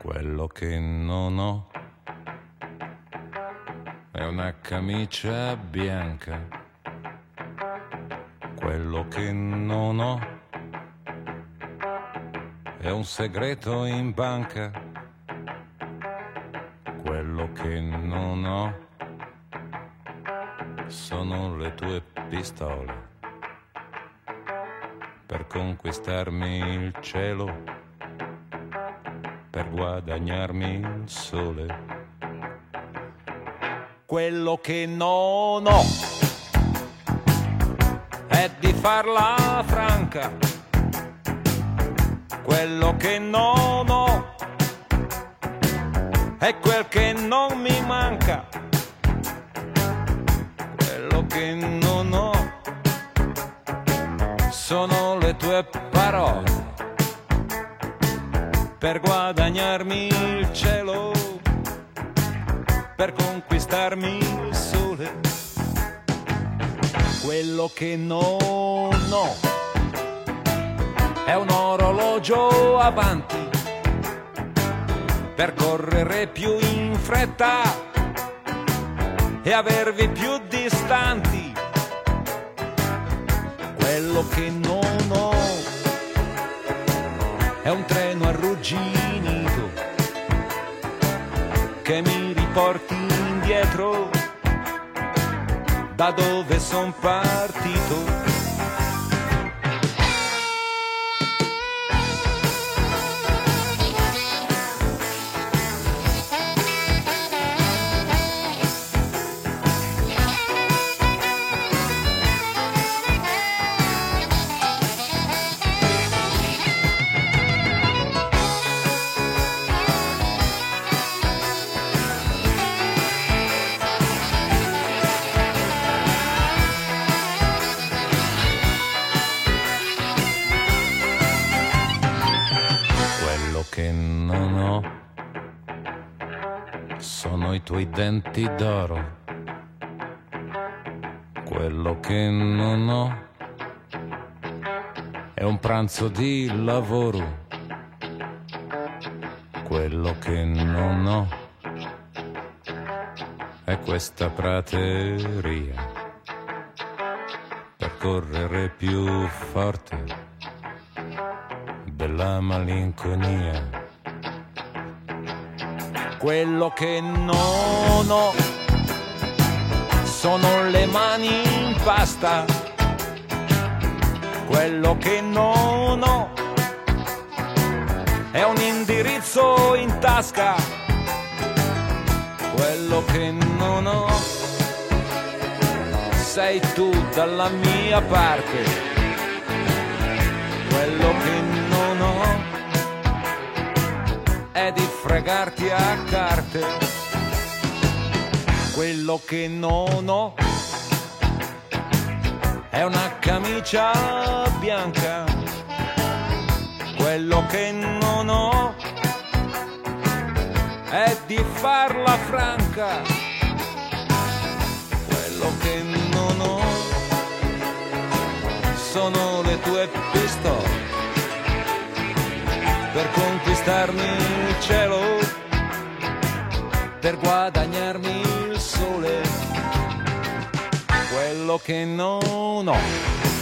Quello che non ho è una camicia bianca. Quello che non ho è un segreto in banca. Quello che non ho sono le tue pistole per conquistarmi il cielo, per guadagnarmi il sole. Quello che non ho è di farla franca. Quello che non ho è quel che non mi manca. Quello che non ho sono le tue parole per guadagnarmi il cielo, per conquistarmi il sole. Quello che non ho è un orologio avanti per correre più in fretta e avervi più distanti. Quello che non ho è un treno arrugginito che mi riporti indietro da dove son partito. Che non ho sono i tuoi denti d'oro. Quello che non ho è un pranzo di lavoro. Quello che non ho è questa prateria per correre più forte della malinconia. Quello che non ho sono le mani in pasta. Quello che non ho è un indirizzo in tasca. Quello che non ho sei tu dalla mia parte. Quello che non ho è di fregarti a carte. Quello che non ho è una camicia bianca. Quello che non ho è di farla franca. Quello che non ho sono le tue pistole per conquistarmi il cielo, per guadagnarmi il sole. Quello che non ho